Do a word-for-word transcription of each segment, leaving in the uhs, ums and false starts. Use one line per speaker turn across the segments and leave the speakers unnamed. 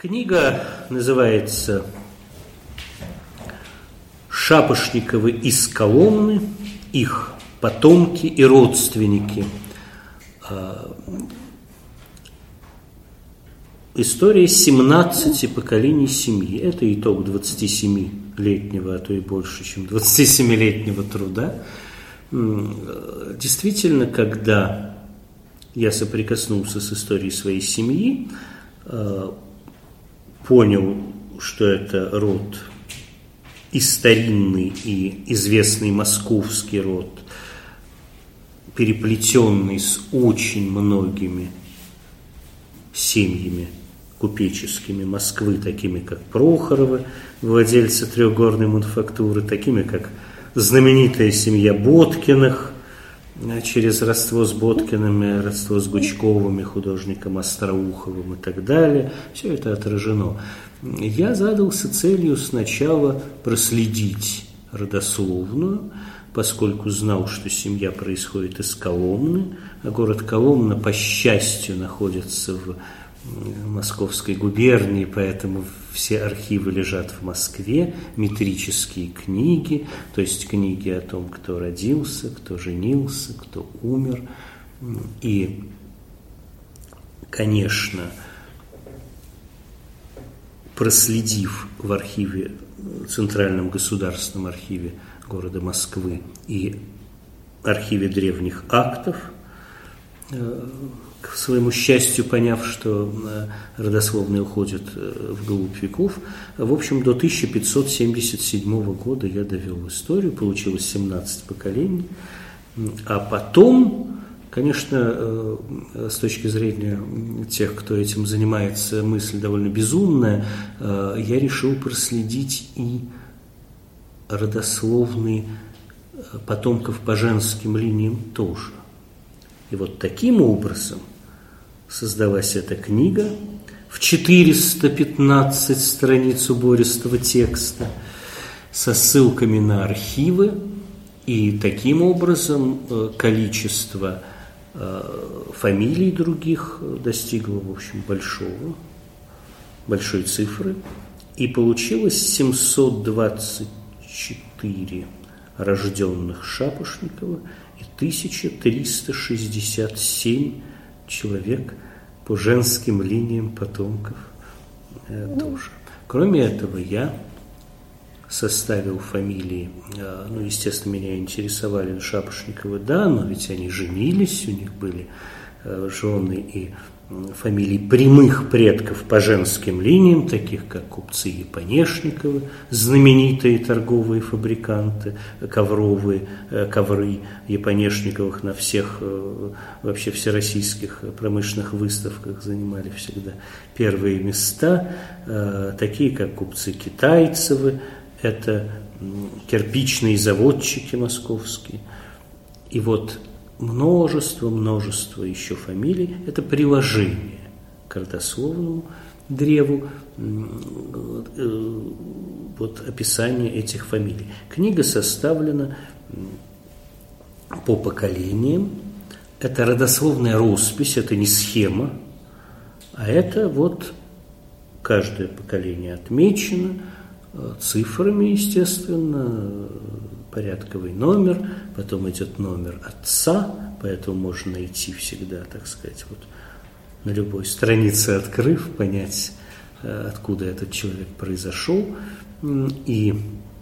Книга называется «Шапошниковы из Коломны, их потомки и родственники». История семнадцати поколений семьи. Это итог двадцатисемилетнего, а то и больше, чем двадцатисемилетнего труда. Действительно, когда я соприкоснулся с историей своей семьи, понял, что это род и старинный, и известный московский род, переплетенный с очень многими семьями купеческими Москвы, такими как Прохоровы, владельцы трехгорной мануфактуры, такими как знаменитая семья Боткиных, через родство с Боткиными, родство с Гучковыми, художником Остроуховым и так далее. Все это отражено. Я задался целью сначала проследить родословную, поскольку знал, что семья происходит из Коломны, а город Коломна, по счастью, находится в Московской губернии, поэтому все архивы лежат в Москве, метрические книги, то есть книги о том, кто родился, кто женился, кто умер. И, конечно, проследив в архиве, Центральном государственном архиве города Москвы и архиве древних актов, к своему счастью, поняв, что родословные уходят вглубь веков, в общем, до тысяча пятьсот семьдесят седьмого года я довел историю, получилось семнадцать поколений, а потом, конечно, с точки зрения тех, кто этим занимается, мысль довольно безумная, я решил проследить и родословные потомков по женским линиям тоже. И вот таким образом создалась эта книга в четыреста пятнадцать страниц убористого текста со ссылками на архивы, и таким образом количество фамилий других достигло, в общем, большого, большой цифры, и получилось семьсот двадцать четыре рожденных Шапошникова и тысяча триста шестьдесят семь человек по женским линиям потомков э, тоже. Кроме этого, я составил фамилии, э, ну, естественно, меня интересовали Шапошниковы, да, но ведь они женились, у них были э, жены и фамилий прямых предков по женским линиям, таких как купцы Японешниковы, знаменитые торговые фабриканты, ковровые, ковры Японешниковых на всех, вообще всероссийских промышленных выставках занимали всегда первые места, такие как купцы Китайцевы, это кирпичные заводчики московские. И вот множество, множество еще фамилий. Это приложение к родословному древу, вот описание этих фамилий. Книга составлена по поколениям. Это родословная роспись, это не схема, а это вот каждое поколение отмечено цифрами, естественно, порядковый номер, потом идет номер отца, поэтому можно найти всегда, так сказать, вот на любой странице открыв, понять, откуда этот человек произошел, и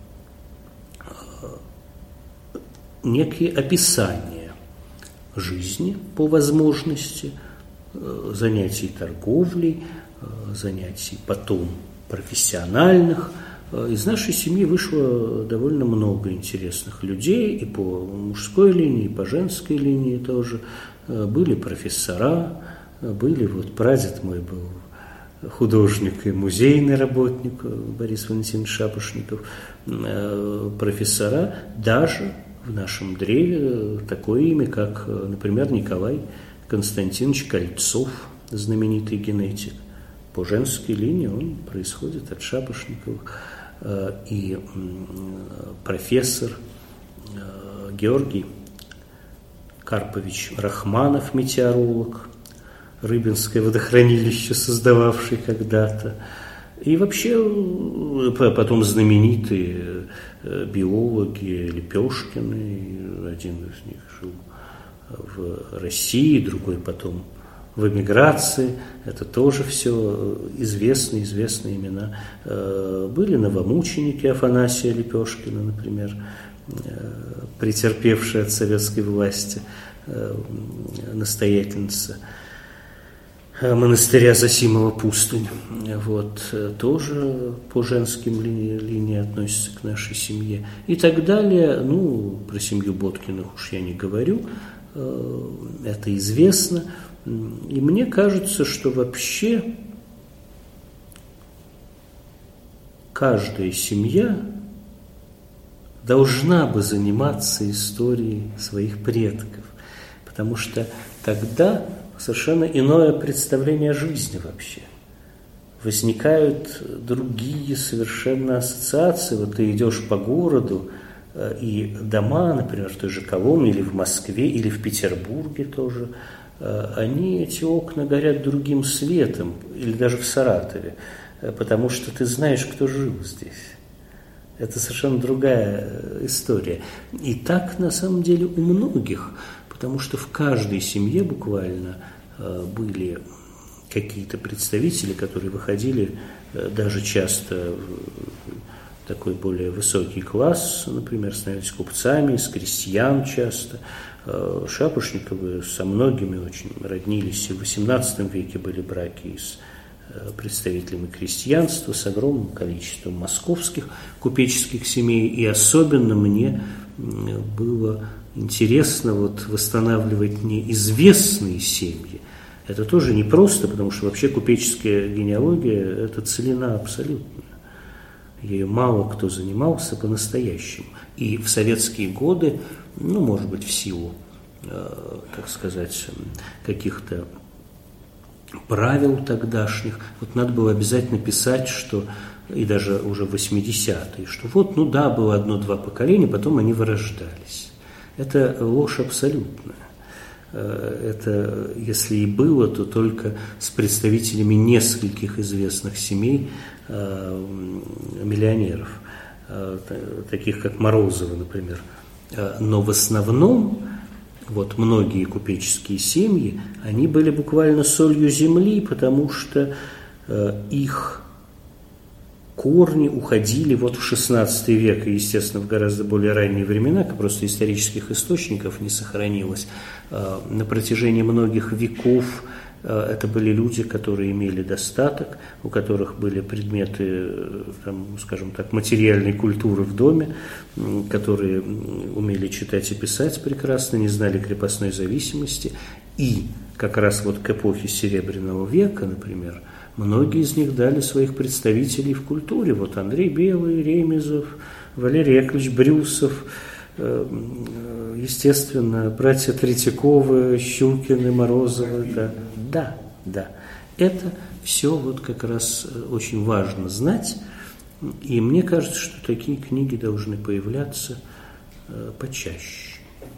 некие описания жизни по возможности, занятий торговлей, занятий потом профессиональных. Из нашей семьи вышло довольно много интересных людей, и по мужской линии, и по женской линии тоже. Были профессора, были, вот прадед мой был художник и музейный работник Борис Валентинович Шапошников, профессора, даже в нашем древе такое имя, как, например, Николай Константинович Кольцов, знаменитый генетик. По женской линии он происходит от Шапошниковых. И профессор Георгий Карпович Рахманов, метеоролог, Рыбинское водохранилище, создававший когда-то. И вообще потом знаменитые биологи, Лепешкин, один из них жил в России, другой потом в эмиграции. Это тоже все известные, известные имена. Были новомученики Афанасия Лепешкина, например, претерпевшая от советской власти настоятельница монастыря Зосимова Пустынь. Вот, тоже по женским линии, линии относится к нашей семье. И так далее. Ну, про семью Боткиных уж я не говорю. Это известно. И мне кажется, что вообще каждая семья должна бы заниматься историей своих предков, потому что тогда совершенно иное представление о жизни вообще. Возникают другие совершенно ассоциации. Вот ты идешь по городу, и дома, например, в той же Коломне или в Москве, или в Петербурге тоже, они, эти окна горят другим светом, или даже в Саратове, потому что ты знаешь, кто жил здесь. Это совершенно другая история. И так, на самом деле, у многих, потому что в каждой семье буквально были какие-то представители, которые выходили даже часто в такой более высокий класс, например, становились купцами, из крестьян часто. Шапошниковы со многими очень роднились, и в восемнадцатом веке были браки с представителями крестьянства, с огромным количеством московских купеческих семей, и особенно мне было интересно вот восстанавливать неизвестные семьи. Это тоже непросто, потому что вообще купеческая генеалогия – это целина абсолютная. Ею мало кто занимался по-настоящему. И в советские годы, ну, может быть, в силу, э, как сказать, каких-то правил тогдашних, вот надо было обязательно писать, что, и даже уже в восьмидесятые, что вот, ну да, было одно-два поколения, потом они вырождались. Это ложь абсолютная. Это, если и было, то только с представителями нескольких известных семей миллионеров, таких как Морозовы, например. Но в основном вот многие купеческие семьи, они были буквально солью земли, потому что их корни уходили вот в шестнадцатый век, и, естественно, в гораздо более ранние времена, как просто исторических источников не сохранилось. На протяжении многих веков это были люди, которые имели достаток, у которых были предметы, там, скажем так, материальной культуры в доме, которые умели читать и писать прекрасно, не знали крепостной зависимости. И как раз вот к эпохе Серебряного века, например, многие из них дали своих представителей в культуре. Вот Андрей Белый, Ремезов, Валерий Яковлевич Брюсов, естественно, братья Третьяковы, Щукины, Морозовы. Да, да, да. Это все вот как раз очень важно знать. И мне кажется, что такие книги должны появляться почаще.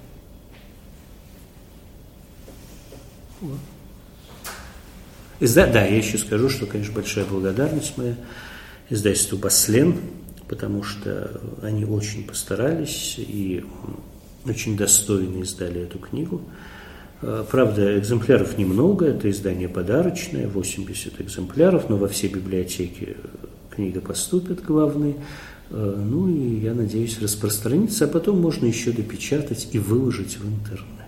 Вот. Изда... Да, я еще скажу, что, конечно, большая благодарность моя издательству «Баслен», потому что они очень постарались и очень достойно издали эту книгу. Правда, экземпляров немного, это издание подарочное, восемьдесят экземпляров, но во все библиотеки книга поступит, главные. Ну и, я надеюсь, распространится, а потом можно еще допечатать и выложить в интернет.